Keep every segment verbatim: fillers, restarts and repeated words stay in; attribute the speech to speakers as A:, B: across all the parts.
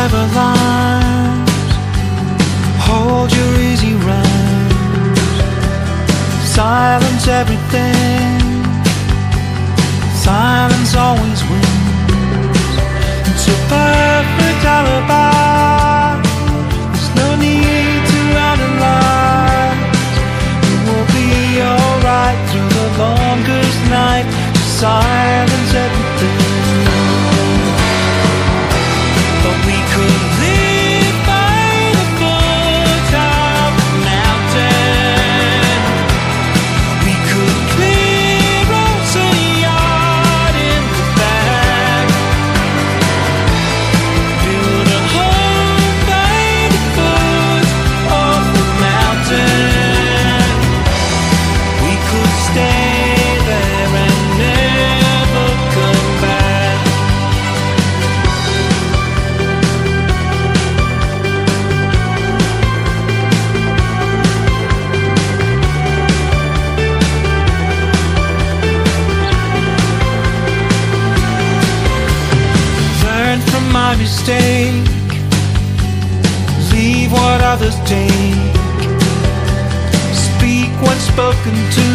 A: clever lines, hold your easy rhymes, silence everything, silence always wins. It's a perfect alibi, there's no need to analyze. It will be alright through the longest night. Just silence everything. But we could live by the foot of the mountain. We could clear us a yard in the back, build a home by the foot of the mountain. We could stay there and never come back. Learn from my mistake, leave what others take, speak when spoken to,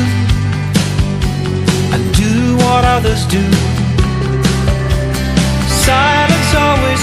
A: and do what others do. Silence always